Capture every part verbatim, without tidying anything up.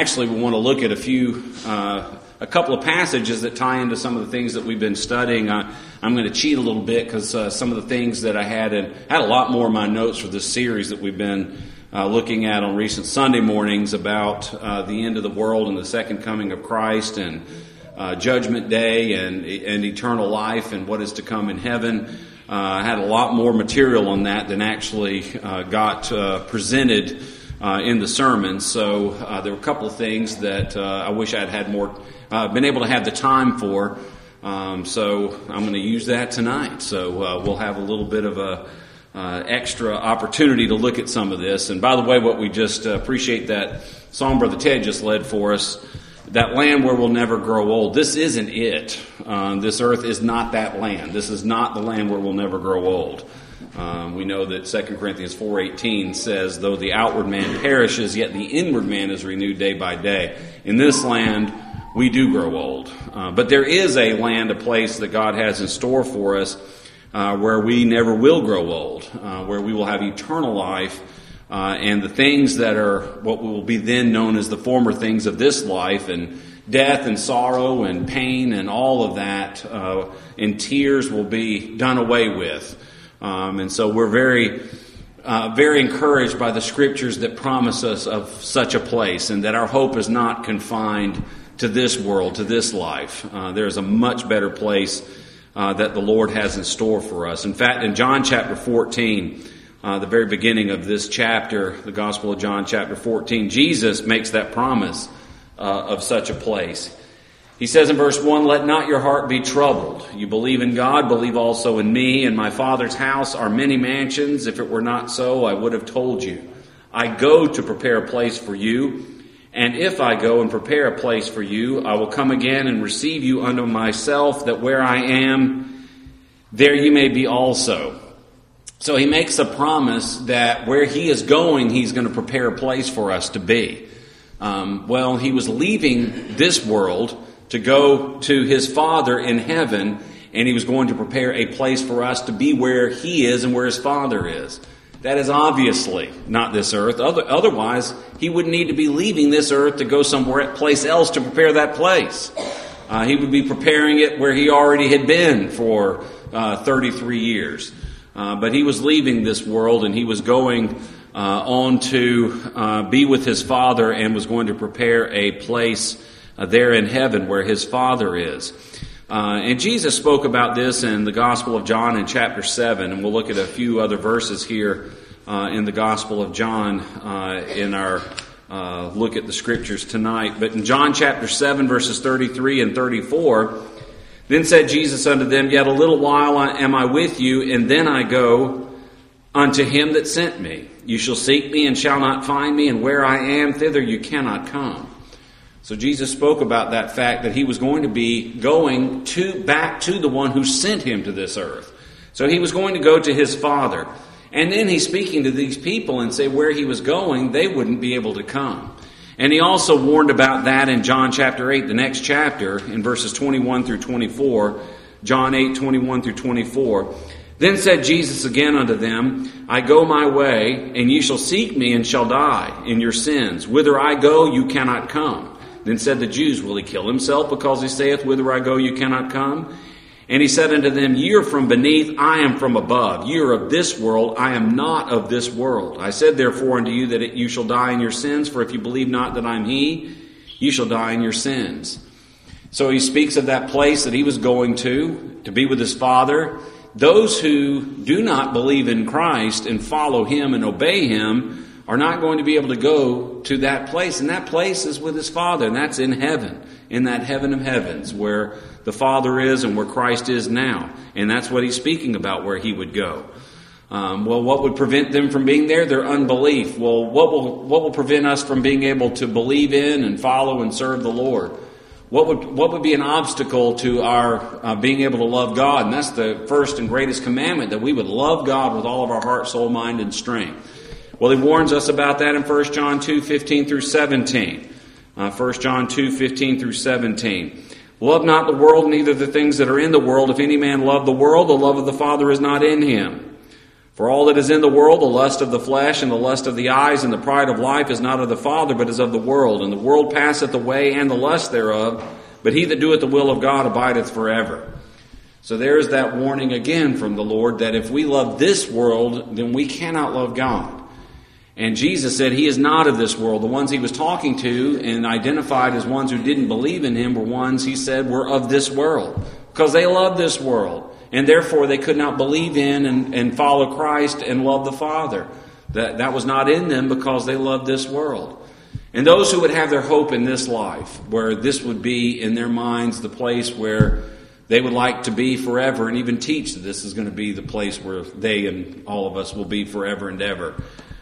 actually we want to look at a few, uh, a couple of passages that tie into some of the things that we've been studying. Uh, I'm going to cheat a little bit because uh, some of the things that I had, and I had a lot more in my notes for this series that we've been uh, looking at on recent Sunday mornings about uh, the end of the world and the second coming of Christ and uh, Judgment Day and and eternal life and what is to come in heaven. Uh, I had a lot more material on that than actually uh, got uh, presented Uh, in the sermon, so uh, there were a couple of things that uh, I wish I'd had more, uh, been able to have the time for. Um, so I'm going to use that tonight. So uh, we'll have a little bit of a uh, extra opportunity to look at some of this. And by the way, what we just uh, appreciate that song Brother Ted just led for us. That land where we'll never grow old. This isn't it. Um, this earth is not that land. This is not the land where we'll never grow old. Um, we know that Second Corinthians four eighteen says, though the outward man perishes, yet the inward man is renewed day by day. In this land, we do grow old. Uh, but there is a land, a place that God has in store for us uh, where we never will grow old, uh, where we will have eternal life. Uh, and the things that are what will be then known as the former things of this life, and death and sorrow and pain and all of that, uh, and tears will be done away with. Um, and so we're very, uh, very encouraged by the scriptures that promise us of such a place, and that our hope is not confined to this world, to this life. Uh, there's a much better place uh, that the Lord has in store for us. In fact, in John chapter fourteen, uh, the very beginning of this chapter, the Gospel of John chapter fourteen, Jesus makes that promise uh, of such a place. He says in verse one, let not your heart be troubled. You believe in God, believe also in me. In my Father's house are many mansions. If it were not so, I would have told you. I go to prepare a place for you. And if I go and prepare a place for you, I will come again and receive you unto myself, that where I am, there you may be also. So he makes a promise that where he is going, he's going to prepare a place for us to be. Um, well, he was leaving this world to go to his Father in heaven, and he was going to prepare a place for us to be where he is and where his Father is. That is obviously not this earth. Other, otherwise, he would need to be leaving this earth to go somewhere place else to prepare that place. Uh, he would be preparing it where he already had been for uh, thirty-three years. Uh, but he was leaving this world, and he was going uh, on to uh, be with his Father, and was going to prepare a place Uh, there in heaven where his Father is. Uh, and Jesus spoke about this in the Gospel of John in chapter seven, and we'll look at a few other verses here uh, in the Gospel of John uh, in our uh, look at the Scriptures tonight. But in John chapter seven, verses thirty-three and thirty-four, then said Jesus unto them, yet a little while am I with you, and then I go unto him that sent me. You shall seek me and shall not find me, and where I am, thither you cannot come. So Jesus spoke about that fact that he was going to be going to back to the one who sent him to this earth. So he was going to go to his Father. And then he's speaking to these people and say where he was going, they wouldn't be able to come. And he also warned about that in John chapter eight, the next chapter, in verses twenty-one through twenty-four. John eight, twenty-one through twenty-four. Then said Jesus again unto them, I go my way, and ye shall seek me and shall die in your sins. Whither I go, you cannot come. Then said the Jews, will he kill himself, because he saith, whither I go, you cannot come? And he said unto them, ye are from beneath, I am from above. Ye are of this world, I am not of this world. I said therefore unto you that you shall die in your sins, for if you believe not that I am he, you shall die in your sins. So he speaks of that place that he was going to, to be with his Father. Those who do not believe in Christ and follow him and obey him are not going to be able to go to that place. And that place is with his Father, and that's in heaven, in that heaven of heavens, where the Father is and where Christ is now. And that's what he's speaking about, where he would go. Um, well, what would prevent them from being there? Their unbelief. Well, what will what will prevent us from being able to believe in and follow and serve the Lord? What would what would be an obstacle to our uh, being able to love God? And that's the first and greatest commandment, that we would love God with all of our heart, soul, mind, and strength. Well, he warns us about that in First John two, fifteen through seventeen. Uh, First John two, fifteen through seventeen. Love not the world, neither the things that are in the world. If any man love the world, the love of the Father is not in him. For all that is in the world, the lust of the flesh and the lust of the eyes and the pride of life is not of the Father, but is of the world. And the world passeth away and the lust thereof, but he that doeth the will of God abideth forever. So there is that warning again from the Lord that if we love this world, then we cannot love God. And Jesus said he is not of this world. The ones he was talking to and identified as ones who didn't believe in him were ones he said were of this world, because they loved this world. And therefore they could not believe in and, and follow Christ and love the Father. That, that was not in them because they loved this world. And those who would have their hope in this life, where this would be in their minds the place where they would like to be forever, and even teach that this is going to be the place where they and all of us will be forever and ever.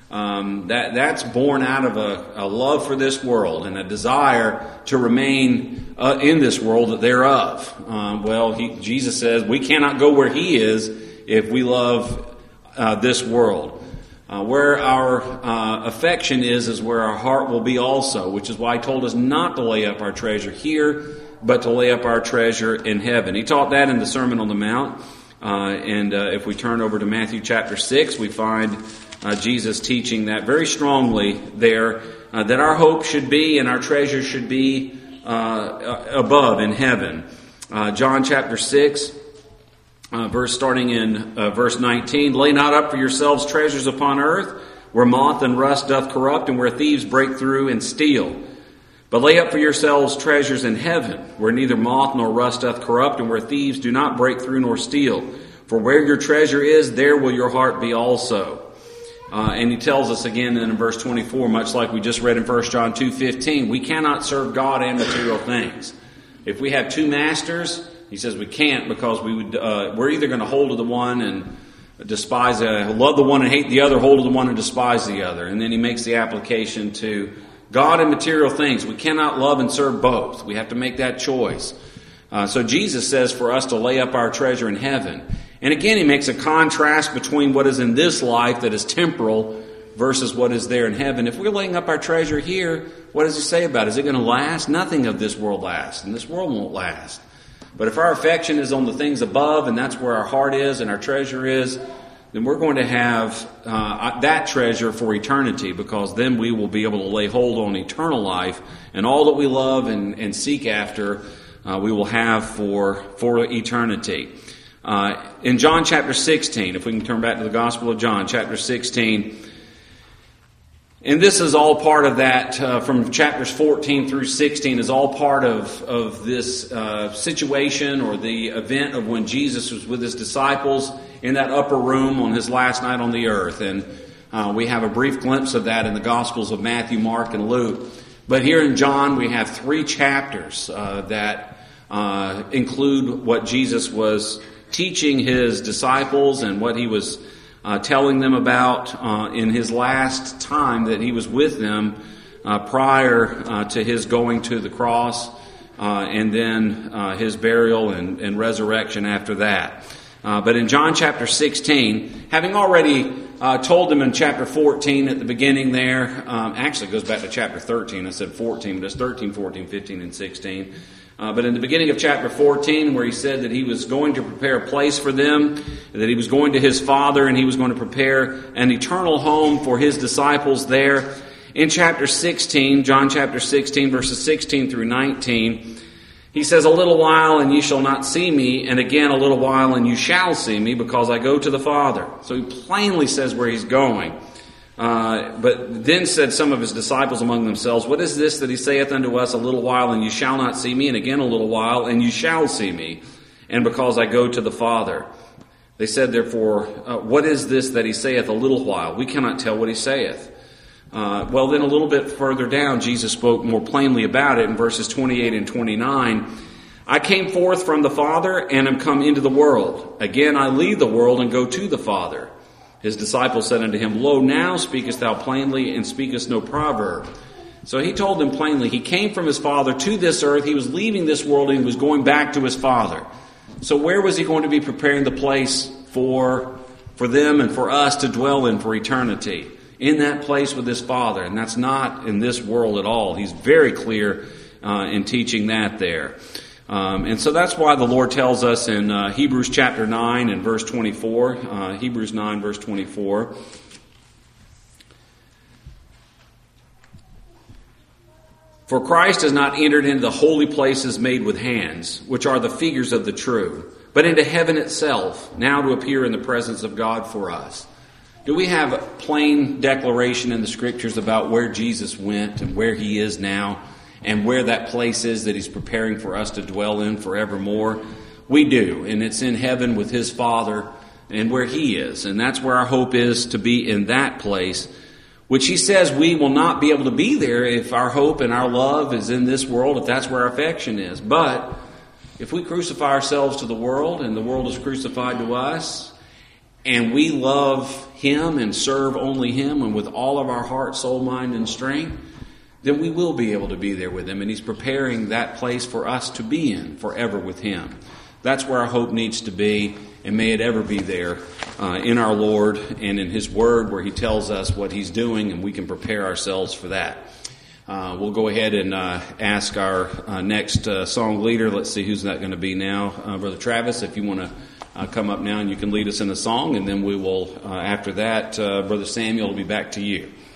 Um, that that's born out of a, a love for this world and a desire to remain uh, in this world that they're of. Um, well, he, Jesus says we cannot go where he is if we love uh, this world. Uh, where our uh, affection is, is where our heart will be also, which is why he told us not to lay up our treasure here, but to lay up our treasure in heaven. He taught that in the Sermon on the Mount. Uh, and uh, if we turn over to Matthew chapter six, we find Uh, Jesus teaching that very strongly there, uh, that our hope should be and our treasure should be uh, above in heaven. Uh, John chapter six, uh, verse starting in uh, verse nineteen, lay not up for yourselves treasures upon earth, where moth and rust doth corrupt, and where thieves break through and steal. But lay up for yourselves treasures in heaven, where neither moth nor rust doth corrupt, and where thieves do not break through nor steal. For where your treasure is, there will your heart be also. Uh, and he tells us again in verse twenty-four, much like we just read in First John two fifteen, we cannot serve God and material things. If we have two masters, he says we can't, because we would uh, we're either going to hold to the one and despise, uh, love the one and hate the other, hold to the one and despise the other. And then he makes the application to God and material things. We cannot love and serve both. We have to make that choice. Uh, so Jesus says for us to lay up our treasure in heaven. And again, he makes a contrast between what is in this life that is temporal versus what is there in heaven. If we're laying up our treasure here, what does he say about it? Is it going to last? Nothing of this world lasts, and this world won't last. But if our affection is on the things above, and that's where our heart is and our treasure is, then we're going to have uh, that treasure for eternity, because then we will be able to lay hold on eternal life, and all that we love and, and seek after, uh, we will have for, for eternity. Uh, in John chapter sixteen, if we can turn back to the Gospel of John, chapter sixteen, and this is all part of that, uh, from chapters fourteen through sixteen, is all part of, of this uh, situation or the event of when Jesus was with his disciples in that upper room on his last night on the earth. And uh, we have a brief glimpse of that in the Gospels of Matthew, Mark, and Luke. But here in John, we have three chapters uh, that uh, include what Jesus was teaching his disciples and what he was uh, telling them about uh, in his last time that he was with them uh, prior uh, to his going to the cross uh, and then uh, his burial and, and resurrection after that. Uh, but in John chapter sixteen, having already uh, told them in chapter fourteen at the beginning there, um, actually it goes back to chapter thirteen, I said fourteen, but it's thirteen, fourteen, fifteen, and sixteen. Uh, but in the beginning of chapter fourteen, where he said that he was going to prepare a place for them, that he was going to his Father, and he was going to prepare an eternal home for his disciples there. In chapter sixteen, John chapter sixteen, verses sixteen through nineteen, he says, a little while and ye shall not see me, and again a little while and you shall see me, because I go to the Father. So he plainly says where he's going. Uh, but then said some of his disciples among themselves, what is this that he saith unto us, a little while and you shall not see me, and again a little while and you shall see me, and because I go to the Father. They said therefore, uh, what is this that he saith a little while? We cannot tell what he saith. Uh, well, then a little bit further down, Jesus spoke more plainly about it in verses twenty-eight and twenty-nine. I came forth from the Father and am come into the world. Again I leave the world and go to the Father. His disciples said unto him, lo, now speakest thou plainly, and speakest no proverb. So he told them plainly, he came from his Father to this earth. He was leaving this world and he was going back to his Father. So where was he going to be preparing the place for, for them and for us to dwell in for eternity? In that place with his Father. And that's not in this world at all. He's very clear uh, in teaching that there. Um, and so that's why the Lord tells us in uh, Hebrews chapter nine and verse twenty-four, uh, Hebrews nine verse twenty-four, "For Christ has not entered into the holy places made with hands, which are the figures of the true, but into heaven itself, now to appear in the presence of God for us." Do we have a plain declaration in the Scriptures about where Jesus went and where He is now and where that place is that He's preparing for us to dwell in forevermore? We do, and it's in heaven with His Father and where He is. And that's where our hope is, to be in that place, which He says we will not be able to be there if our hope and our love is in this world, if that's where our affection is. But if we crucify ourselves to the world and the world is crucified to us, and we love Him and serve only Him and with all of our heart, soul, mind, and strength, then we will be able to be there with Him. And He's preparing that place for us to be in forever with Him. That's where our hope needs to be, and may it ever be there uh, in our Lord and in His Word, where He tells us what He's doing, and we can prepare ourselves for that. Uh, we'll go ahead and uh, ask our uh, next uh, song leader. Let's see who's that going to be now. Uh, Brother Travis, if you want to uh, come up now and you can lead us in a song, and then we will, uh, after that, uh, Brother Samuel will be back to you.